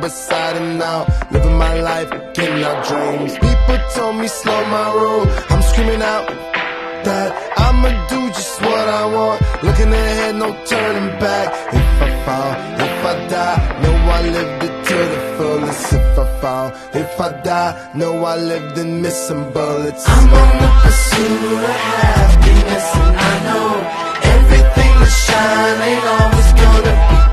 beside him now, living my life, getting our dreams. People told me slow my roll, I'm screaming out that I'ma do just what I want, looking ahead, no turning back. If I fall, if I die, know I lived it to the fullest. If I fall, if I die, know I lived and missed some bullets. I'm on the pursuit of happiness, and I know everything that shine ain't always gonna be